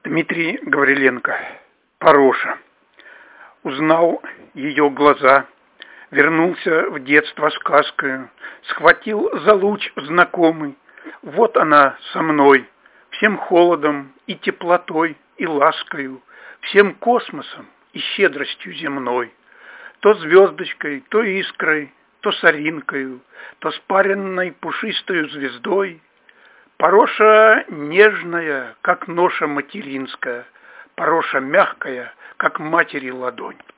Дмитрий Гавриленко. Пароша. Узнал ее глаза, вернулся в детство сказкою, схватил за луч знакомый. Вот она со мной, всем холодом и теплотой, и ласкою, всем космосом и щедростью земной. То звездочкой, то искрой, то соринкою, то спаренной пушистою звездой. Пароша нежная, как ноша материнская, Пароша мягкая, как матери ладонь.